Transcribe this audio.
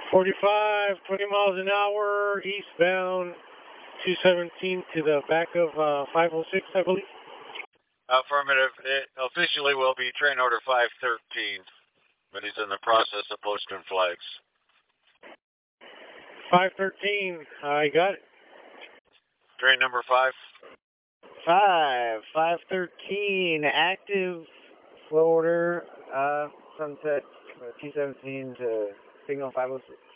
45, 20 miles an hour, eastbound 217 to the back of 506, I believe. Affirmative. It officially will be train order 513, but he's in the process of posting flags. 513, I got it. Train number 5. 513, active flow order, sunset 217 to signal 506.